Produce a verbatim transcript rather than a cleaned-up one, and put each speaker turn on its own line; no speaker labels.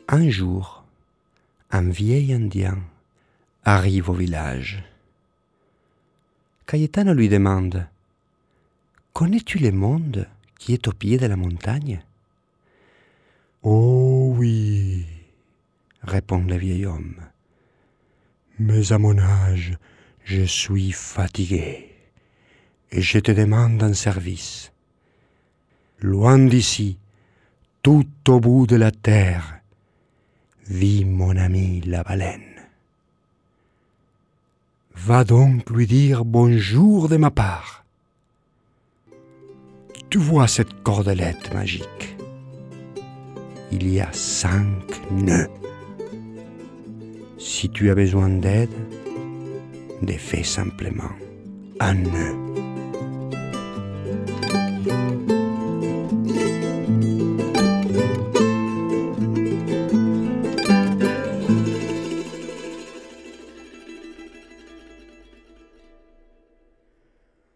Un jour, un vieil Indien arrive au village. Cayetano lui demande « Connais-tu le monde qui est au pied de la montagne ?»« Oh oui, » répond le vieil homme. « Mais à mon âge, je suis fatigué et je te demande un service. Loin d'ici, tout au bout de la terre, vit mon ami la baleine. Va donc lui dire bonjour de ma part. Tu vois cette cordelette magique? Il y a cinq nœuds. Si tu as besoin d'aide, défais simplement un nœud.